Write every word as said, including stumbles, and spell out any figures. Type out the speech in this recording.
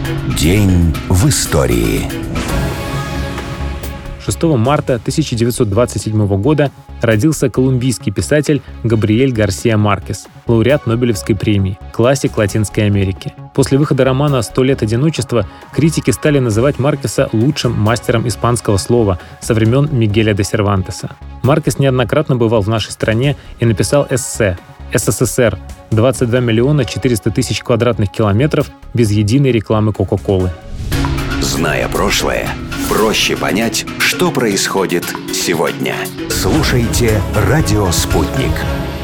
День в истории. шестого марта тысяча девятьсот двадцать седьмого года родился колумбийский писатель Габриэль Гарсиа Маркес, лауреат Нобелевской премии, классик Латинской Америки. После выхода романа «Сто лет одиночества» критики стали называть Маркеса лучшим мастером испанского слова со времен Мигеля де Сервантеса. Маркес неоднократно бывал в нашей стране и написал эссе «СССР. двадцать два миллиона четыреста тысяч квадратных километров без единой рекламы Кока-Колы». Зная прошлое, проще понять, что происходит сегодня. Слушайте «Радио Спутник».